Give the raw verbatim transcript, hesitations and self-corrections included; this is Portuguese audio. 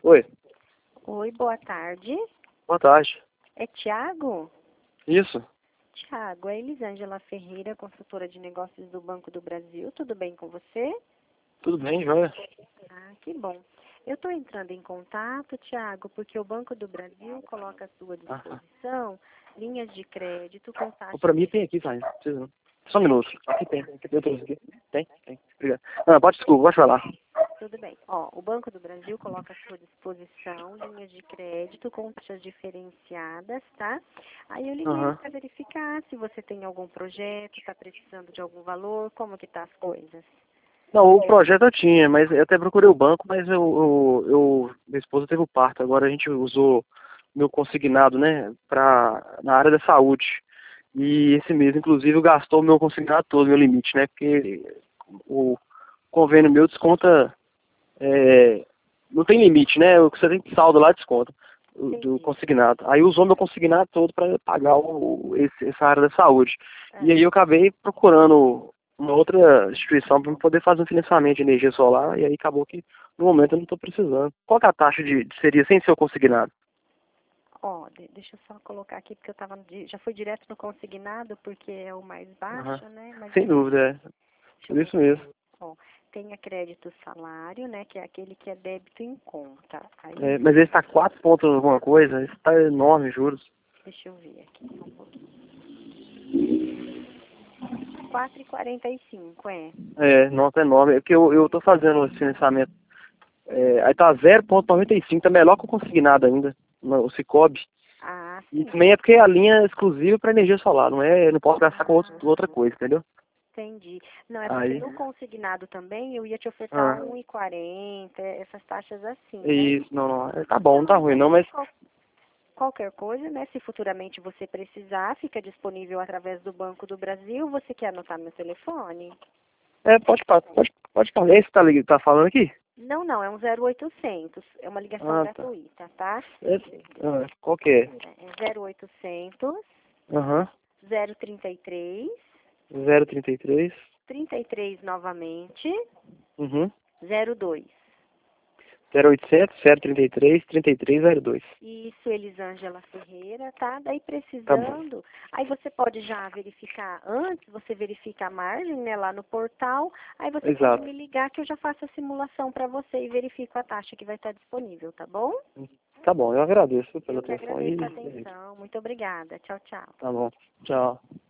Oi, Oi, boa tarde. boa tarde. É Tiago? Isso, Tiago, é Elisângela Ferreira, consultora de negócios do Banco do Brasil. Tudo bem com você? tudo bem, joia? Ah, que bom. Eu estou entrando em contato, Tiago, porque o Banco do Brasil coloca à sua Ah, disposição linhas de crédito com ah. taxa Pra mim tem aqui, sai, não precisa não. Só um minuto. Aqui tem, aqui tem, eu trouxe aqui. Tem? Tem, obrigado. Ah, pode, desculpa, pode falar. Tudo bem. Ó, o Banco do Brasil coloca à sua disposição linhas de crédito com taxas diferenciadas, tá? Aí eu liguei Aham. para verificar se você tem algum projeto, está precisando de algum valor, como que tá as coisas. Não, o projeto eu tinha, mas eu até procurei o banco, mas eu, eu, eu minha esposa teve o parto, agora a gente usou meu consignado, né, pra, na área da saúde. E esse mês, inclusive, eu gastou o meu consignado todo, meu limite, né, porque o convênio meu desconta, é, não tem limite, né, o que você tem de saldo lá desconta, o- do Entendi. consignado. Aí usou meu consignado todo para pagar o, esse, essa área da saúde. E É. aí eu acabei procurando uma outra instituição para poder fazer um financiamento de energia solar, e aí acabou que no momento eu não estou precisando. Qual que é a taxa de, de seria sem ser o consignado? Ó, de- deixa eu só colocar aqui, porque eu tava, no di- já foi direto no consignado, porque é o mais Aham. baixo, né? Mas Sem deixa, dúvida, é. deixa eu Por isso colocar. mesmo. Ó, tem a crédito salário, né? Que é aquele que é débito em conta. É, Aí, mas ele está quatro pontos alguma coisa, isso está enorme, juros. deixa eu ver aqui só um pouquinho. quatro e quarenta e cinco, é. É, nota enorme. É porque eu, eu tô fazendo esse financiamento. É, aí tá zero vírgula noventa e cinco, tá melhor que o consignado ainda, no- o Cicobi. Ah, E sim. também é porque a linha é exclusiva para energia solar, não é, não posso gastar com outro, outra coisa, entendeu? Entendi. Não, é porque Aí, no consignado também eu ia te ofertar ah, um e quarenta, essas taxas assim, é né? isso, não, não, é, tá bom, não tá Não, ruim mas não, mas qual- qualquer coisa, né? Se futuramente você precisar, fica disponível através do Banco do Brasil. Você quer anotar meu telefone? é, pode, pa- pode, pode falar. Esse tá, lig- tá falando aqui? Não, não, é um zero oitocentos. É uma ligação Ah, tá. gratuita, tá? É, ah, qual que é? É zero oitocentos, Aham, zero trinta e três, zero trinta e três, trinta e três novamente, uhum, zero dois. zero oitocentos, zero trinta e três, trinta e três zero dois. Isso, Elisângela Ferreira, tá? Daí Tá bom, precisando, aí você pode já verificar antes, você verifica a margem, né, lá no portal, aí você pode exato. me ligar que eu já faço a simulação para você e verifico a taxa que vai estar disponível, tá bom? Tá bom, eu agradeço pela Eu que atenção aí. agradeço a É isso. atenção. Muito obrigada. Tchau, tchau. Tá bom, tchau.